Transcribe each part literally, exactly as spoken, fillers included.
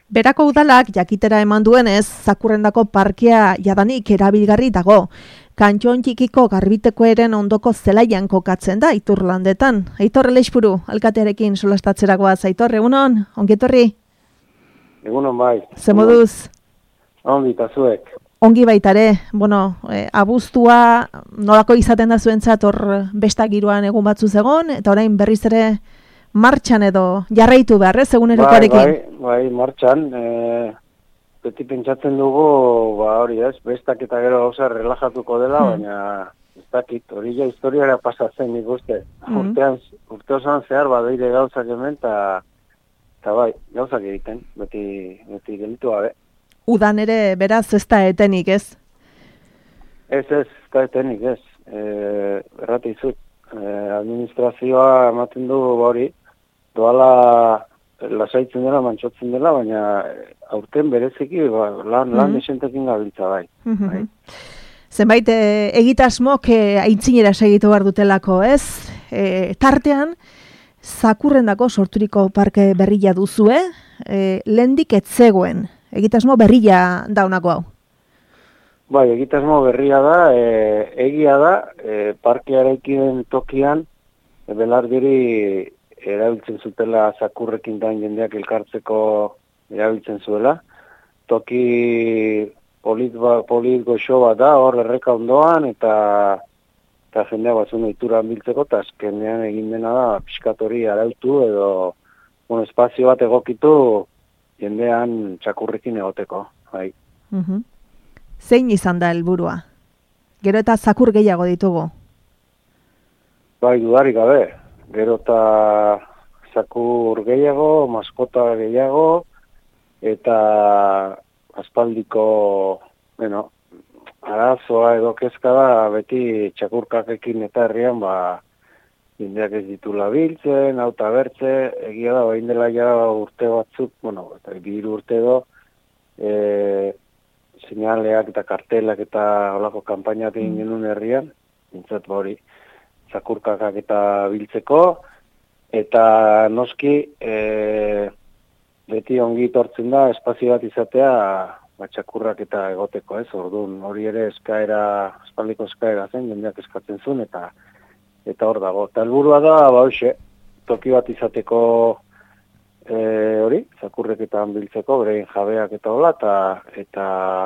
Berako udalak jakitera eman duenez, Zakurrendako parkea jadanik erabilgarri dago. Kantxon txikiko garbiteko eren ondoko zelaian kokatzen da Iturlandetan. Aitor Elexpuru, alkatearekin solastatzeragoaz. Aitor, egunon, ongetorri? Egunon bai. Ze moduz? Ongi eta zuek. Ongi baitare, bueno, e, abuztua nolako izaten da zuentzat hor besta giroan egun batzu zegon, eta orain berriz ere martxan edo jarraitu behar, ez, egunerokoarekin? Bai, bai, bai, martxan. E, beti pentsatzen dugu, ba hori ez, bestak eta gero gauza relajatuko dela, hmm. baina ez dakit, hori ja historiara pasatzen nik uste. Hmm. Urtean, urte osoan zehar badeire gauzak hemen, eta bai, gauzak egiten, beti, beti gelitu gabe. Udan ere, beraz, ez da etenik, ez? Ez, ez, ez da etenik, ez. E, errate izut, e, administrazioa ematen du hori, doala lasaitzen dela, mantxotzen dela, baina aurten bereziki ba, lan, mm-hmm. lan esentekin gabiltza bai. Mm-hmm. bai. Zenbait, e, egitasmok e, aintzinera segitu behar dutelako, ez? E, tartean, Zakurrendako sorturiko parke berria duzue, e, lehendik etzegoen. Egitasmo berria daunako hau? Bai, egitasmo berria da, e, egia da, e, parkearekin tokian, e, belardiri erabiltzen zutela zakurrekin dain jendeak elkartzeko erabiltzen zuela. Toki polit, ba, polit goxo bat da, hor erreka ondoan, eta, eta jendea batzun oituran biltzeko, eta azkenean egin dena da, piskatori arautu edo bueno, espazio bat egokitu, jendean txakurrekin egoteko, bai. Uh-huh. Zein izan da helburua? Gero eta zakur gehiago ditugu? Bai, dudarik gabe. Gero eta zakur gehiago, maskota gehiago, eta aspaldiko, bueno, arazoa edo kezka da, beti txakurkakekin eta herrian, ba, jendeak ez ditula biltzen, auta bertze, egia da, bain dela ja urte batzuk, bueno, eta biru urte do, e, seinaleak eta kartelak eta holako kanpainak egin genuen herrian, nintzat hori, zakurkakak eta biltzeko, eta noski, e, beti ongi tortzen da, espazio bat izatea, ba, txakurrak eta egoteko, ez, orduan, hori ere eskaera, espaldiko eskaera zen, jendeak eskatzen zuen, eta eta hor dago. Eta helburua da, ba hoxe, toki bat izateko e, hori, zakurreketan biltzeko, berein jabeak eta hola, eta, eta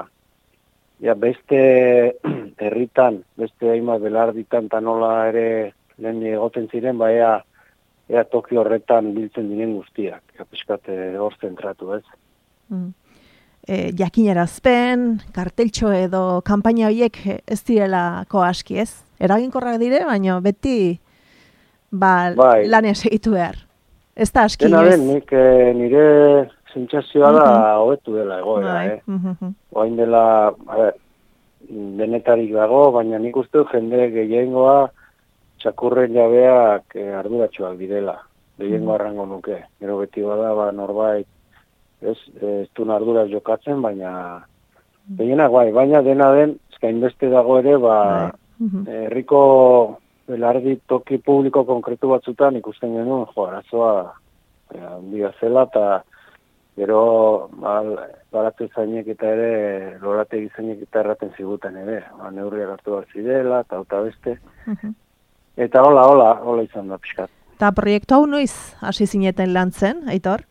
ja, beste herritan, beste hainbat belarditan eta nola ere lehen egoten ziren, ba ea, ea toki horretan biltzen diren guztiak, ea pixkate hor zentratu, ez? Mm. E, jakinarazpen, karteltxo edo kanpaina horiek ez direlako aski, ez? Eraginkorrak dire, baina beti ba, bai. Lanean segitu behar. Ez da aski, dena den, nik e, nire sentsazioa da uh-huh. hobetu dela egoera, bai. eh? Uh-huh. Oain dela, a ber, denetarik dago, baina nik uste jende gehiengoa txakurren jabeak e, arduratsuak direla. Gehiengoa uh-huh. arrango nuke. Gero beti bada, ba, norbait, ez, ez du arduraz jokatzen, baina gehienak bai, baina dena den, eskain beste dago ere, ba, bai. Herriko belardi toki publiko konkretu batzutan ikusten genuen, jo, arazoa handia zela, eta gero barate zainek eta ere, lorate zainek eta erraten ziguten ere, ba, neurriak hartu bat zidela, eta eta beste. Uh-huh. Eta hola, hola, hola izan da pixkat. Eta proiektu hau noiz hasi zineten lan zen, Aitor?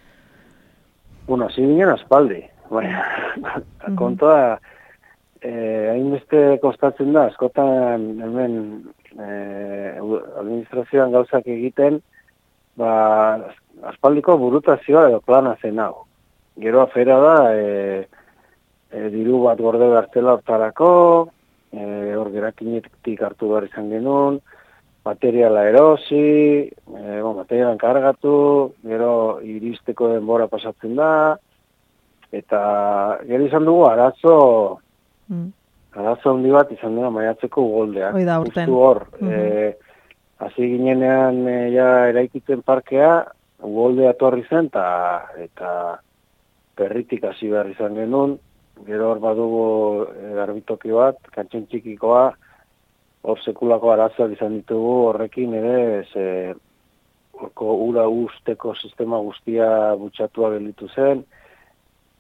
Bueno, hasi ginen aspaldi, baina, uh-huh. kontua, Eh, hainbeste kostatzen da, askotan hemen eh, administrazioan gauzak egiten, ba, aspaldiko burutazioa edo plana zen hau. Gero afera da, e, e, diru bat gorde behartzela hortarako, e, hor gerakinetik hartu behar izan genuen, materiala erosi, e, bon, materialan kargatu, gero iristeko denbora pasatzen da, eta gero izan dugu arazo, Mm. arazo handi bat izan dena maiatzeko ugoldeak. Oida urten. Justu hor, mm-hmm. e, hasi ginenean e, ja eraikitzen parkea, ugoldea torri zen, ta, eta perritik hasi behar izan genuen, gero hor badugu e, garbitoki bat, kantxen txikikoa, hor sekulako arazoak izan ditugu, horrekin ere, ze, horko ura usteko sistema guztia butxatua gelditu zen,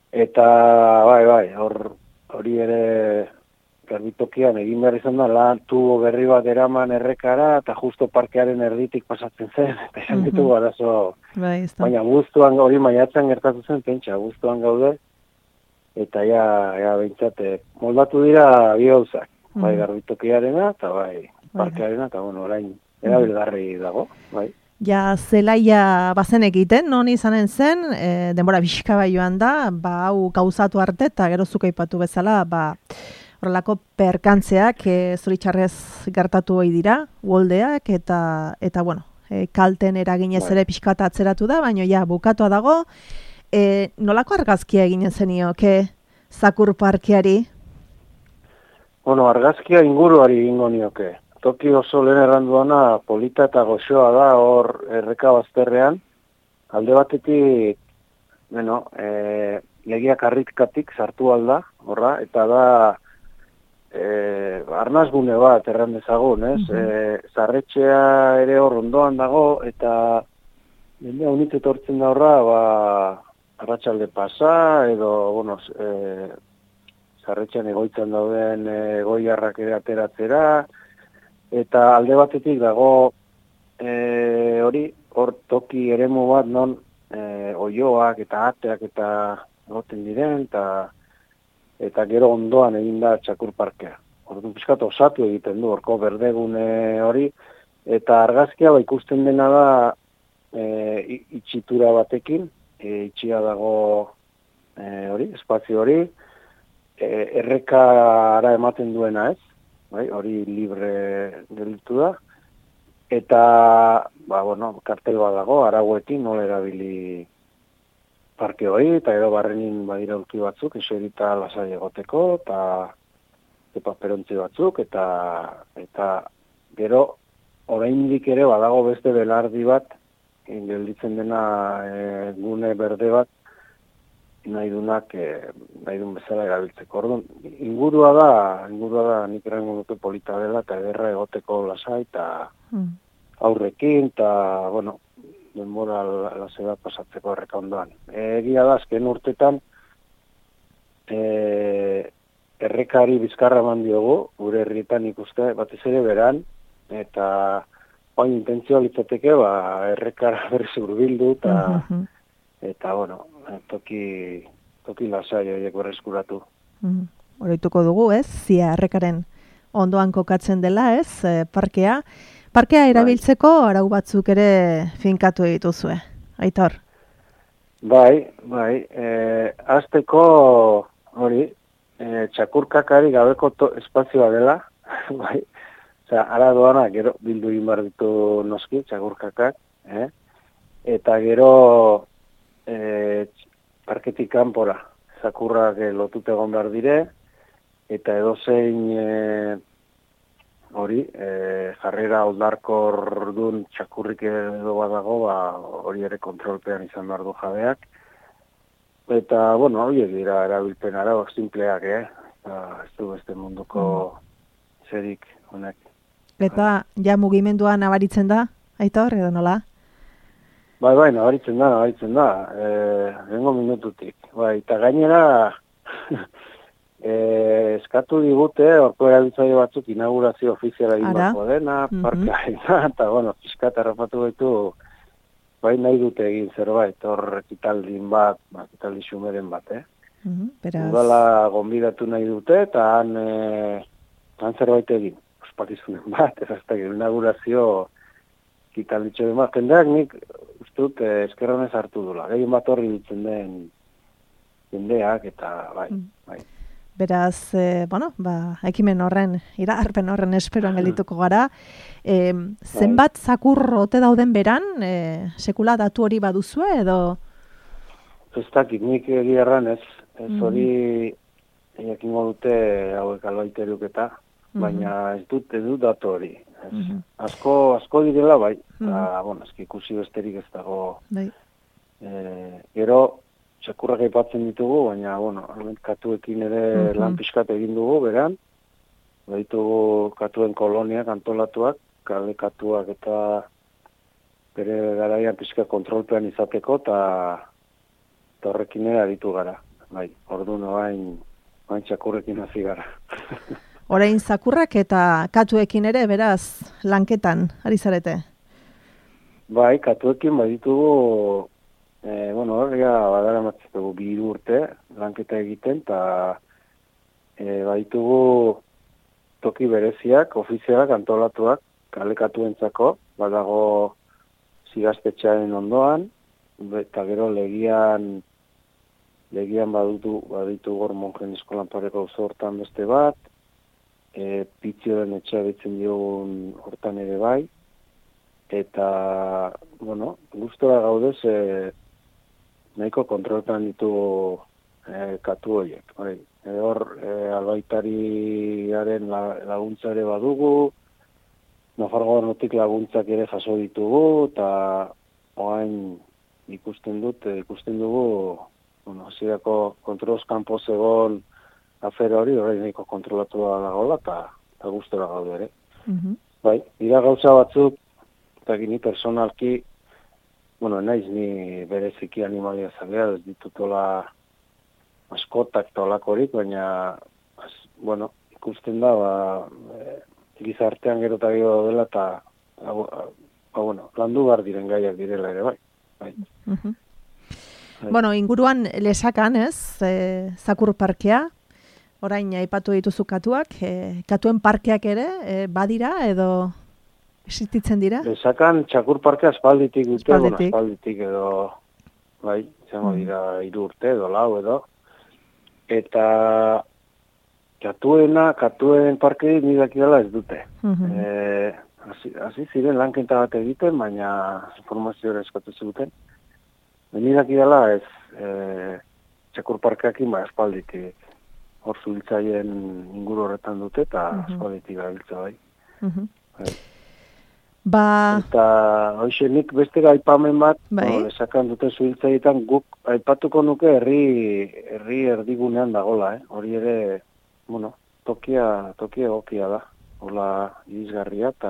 Eta, bai, bai, hor, hori ere garbitokian egin behar izan da, lan tubo berri bat eraman errekara, eta justo parkearen erditik pasatzen zen, eta esan ditu Mhm. arazo, Bai, ez da. baina guztuan, hori maiatzen gertatu zen, pentsa, guztuan gaude, eta ja, ja behintzat, eh, moldatu dira bi gauzak, bai Mhm. garbitokiarena, eta bai parkearena, eta bueno, orain, erabilgarri dago, bai. Ja, zelaia bazen egiten, non izanen zen, e, denbora bizka bai joan da, ba, hau gauzatu arte, eta gero zuk aipatu bezala, ba, horrelako perkantzeak e, zoritxarrez gertatu hoi dira, uoldeak, eta, eta bueno, e, kalten eraginez Bai. ere pixkata atzeratu da, baina ja, bukatua dago, e, nolako argazkia eginen zenioke Zakur parkeari? Bueno, argazkia inguruari egingo nioke. Toki oso lehen erranduana polita eta goxoa da hor erreka bazterrean. Alde batetik, bueno, e, legia karritkatik sartu alda, horra, eta da e, arnazgune bat erran dezagun, ez? Mhm. E, zarretxea ere hor ondoan dago, eta jendea unit etortzen da horra, ba, arratsalde pasa, edo, bueno, e, zarretxean egoitzan dauden egoiarrak ere ateratzera, eta alde batetik dago e, hori, hor toki eremu bat non e, oioak eta ateak eta egoten diren, eta eta gero ondoan egin da Txakur parkea. Orduan pixkat osatu egiten du, horko berdegune hori, eta argazkia ba, ikusten dena da e, itxitura batekin, e, itxia dago e, hori, espazio hori, e, errekara ematen duena ez, bai, hori libre gelditu da, eta, ba, bueno, kartel bat dago, arauekin nola erabili parke hori, eta edo barrenin badira urki batzuk, eserita lasai egoteko, eta paperontzi batzuk, eta eta gero oraindik ere badago beste belardi bat, gelditzen dena e, gune berde bat, nahi dunak, e, nahi dun bezala erabiltzeko. Orduan, ingurua da, ingurua da, nik erango dute polita dela, eta ederra egoteko lasai, eta Mm. aurrekin, eta, bueno, denbora lasai bat pasatzeko erreka ondoan. Egia da, azken urtetan, e, errekari bizkarra eman diogu, gure herrietan ikuste, batez ere beran, eta oain intentzioa litzateke, ba, errekara berriz hurbildu, eta, Mhm. eta, bueno, toki, toki lasai horiek berreskuratu. Mhm. Oroituko dugu, ez? Zia errekaren ondoan kokatzen dela, ez? E, parkea. Parkea erabiltzeko arau batzuk ere finkatu dituzue. Aitor. Bai, bai, e, azteko hori, e, txakurkakari gabeko to, espazioa dela, bai, osea, ara doana, gero bildu egin behar ditu noski, txakurkakak, eh? Eta gero e, parketik kanpora, zakurrak e, lotute egon behar dire, eta edozein e, hori, e, jarrera oldarkor dun txakurrik edo badago, ba, hori ere kontrolpean izan behar du jabeak. Eta, bueno, horiek dira erabilpen arauak simpleak, eh? Eta, ez du beste munduko zerik honek. Eta ja mugimenduan nabaritzen da, Aitor, edo nola? Bai, bai, nabaritzen da, nabaritzen da. E, Lengo minututik. Bai, eta gainera, e, eskatu digute, orko erabiltzaile batzuk inaugurazio ofiziala egin Ara. bako dena, Mhm. parka eta, bueno, fiskat errapatu gaitu, bai nahi dute egin zerbait, hor ekitaldin bat, ekitaldi xumeren bat, eh? Mhm, beraz. Udala gonbidatu nahi dute, eta han, e, han zerbait egin, ospakizunen bat, ez azta inaugurazio ekitalditxo den bat, jendeak nik uste dut eh, eskerronez hartu dula, gehien bat horri ditzen den jendeak, eta bai, Mm. bai. Beraz, e, bueno, ba, ekimen horren, iragarpen horren esperoan geldituko gara. E, zenbat zakur ote dauden beran, e, sekula datu hori baduzue edo? Ez dakit, nik egia erran ez, ez Mhm. hori jakingo dute hauek albaiteruk eta, baina ez dut, ez dut datu hori. Ez. Mhm. Asko, asko direla bai, Mhm. eta, bueno, eski ikusi besterik ez dago. Bai. E, gero, txakurrak aipatzen ditugu, baina, bueno, katuekin ere Mhm. lan pixkat egin dugu, beran, baditugu katuen koloniak antolatuak, kale katuak eta bere garaian pixka kontrolpean izateko, eta eta horrekin ere aritu gara. bai, ordu noain, oain txakurrekin hasi gara. Orain zakurrak eta katuekin ere, beraz, lanketan, ari zarete? Bai, katuekin baditugu, e, bueno, horrega badara matzitugu bi hiru urte lanketa egiten, eta e, baditugu toki bereziak, ofizialak, antolatuak, kale katuentzako, badago zigaztetxearen ondoan, eta gero legian, legian badutu, baditu gor monjen eskolan pareko auzo hortan beste bat, e, pitzioen etxea bitzen diogun hortan ere bai, eta, bueno, gustora gaudez, e, nahiko kontroltan ditugu e, katu horiek. Bai. E, hor, e, albaitariaren laguntza ere badugu, Nafarroa notik laguntzak ere jaso ditugu, eta oain ikusten dut, ikusten dugu, bueno, hasierako kontroloz kanpo zegoen afera hori, orain nahiko kontrolatua dagoela, eta gustora gaude ere. Mm-hmm. Bai, dira gauza batzuk, eta gini personalki, bueno, naiz ni bereziki animalia zalea, ez ditutola maskotak eta olakorik, baina, az, bueno, ikusten da, ba, e, gizartean gero eta gero dela, eta, ba, bueno, landu behar diren gaiak direla ere, bai. bai. Mm-hmm. bai. Bueno, inguruan lesakan, ez, e, zakur parkea, orain aipatu dituzu katuak, e, katuen parkeak ere, e, badira, edo existitzen dira? Lesakan txakur parkea aspalditik dute, aspalditik. Bueno, aspalditik edo, bai, izango dira hiru urte edo lau edo, eta katuena, katuen parkei nidaki dela ez dute. Mm-hmm. E, hasi ziren lankenta bat egiten, baina informazio ere eskatu zuten. Nidaki dela ez e, txakur parkeakin ba aspalditik hor zuhiltzaien inguru horretan dute, eta mm-hmm. aspalditik gabiltza bai. Mm-hmm. bai. Ba... Eta hoxe nik beste aipamen bat, bai. no, esakan dute zuhiltzaietan guk aipatuko nuke herri herri erdigunean dagola, eh? Hori ere, bueno, tokia, tokia egokia da. Hola irisgarria eta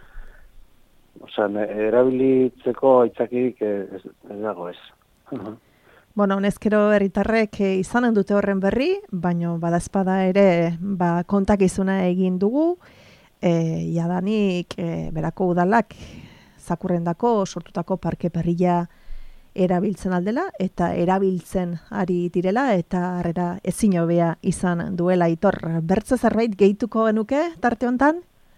osea, erabilitzeko aitzakirik ez, ez dago ez. Bueno, honezkero herritarrek izanen dute horren berri, baino badazpada ere ba, kontakizuna egin dugu, e, jadanik e, berako udalak zakurrendako sortutako parke perrilla erabiltzen aldela, eta erabiltzen ari direla, eta harrera ezin hobea izan duela. Aitor, bertze zerbait gehituko genuke tarte hontan?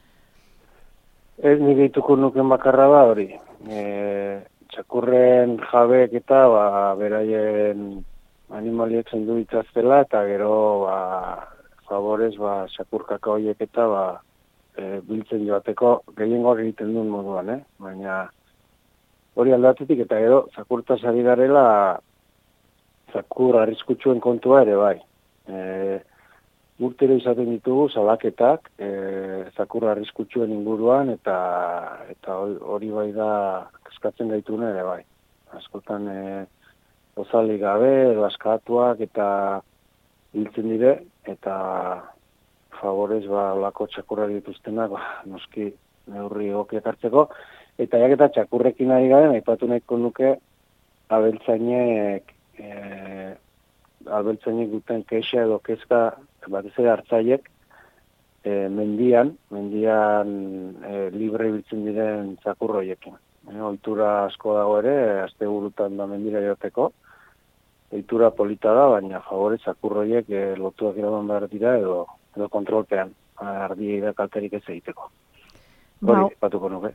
Ez ni gehituko nuken bakarra da hori. E, txakurren jabeek eta ba, beraien animaliek zendu ditzaztela, eta gero ba, favorez ba, txakurkaka horiek eta ba, e, biltzen joateko gehiengoak egiten duen moduan, eh? Baina hori aldatetik eta gero zakurtaz ari garela zakur arriskutsuen kontua ere bai. E, urtero izaten ditugu salaketak e, zakur arriskutsuen inguruan eta eta hori bai da eskatzen gaitune ere bai. Askotan e, ozalik gabe, askatuak eta hiltzen dire eta favorez ba olako txakurrak dituztenak ba, noski neurri egokiak hartzeko. Eta jaketa txakurrekin ari garen, aipatu nahiko nuke abeltzainek, e, abeltzainek duten keixa edo kezka, batez ere hartzaiek, e, mendian, mendian e, libre biltzen diren txakurroiekin. E, ohitura asko dago ere, asteburutan da mendira joteko, ohitura polita da, baina favore txakurroiek e, lotuak eraman behar dira edo, edo kontrolpean, ardiei da kalterik ez egiteko. Hori, patuko nuke.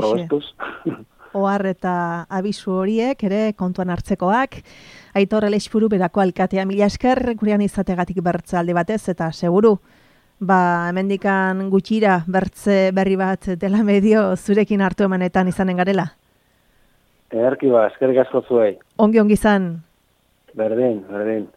Ohar eta abisu horiek ere kontuan hartzekoak. Aitor Elexpuru berako alkatea, mila esker gurean izategatik bertze alde batez, eta seguru, ba, hemendikan gutxira bertze berri bat dela medio zurekin hartu emanetan izanen garela. Ederki ba, eskerrik asko zuei. Ongi ongi izan. Berdin, berdin.